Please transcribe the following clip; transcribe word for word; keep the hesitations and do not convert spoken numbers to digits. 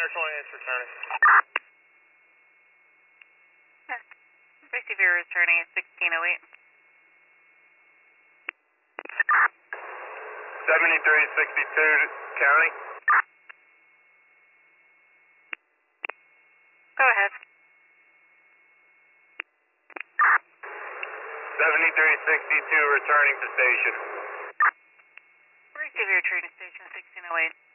Center twenty-eight returning. Receiver returning at sixteen oh eight. seventy-three sixty-two county. Go ahead. seventy-three sixty-two returning to station. Receiver returning to station sixteen oh eight.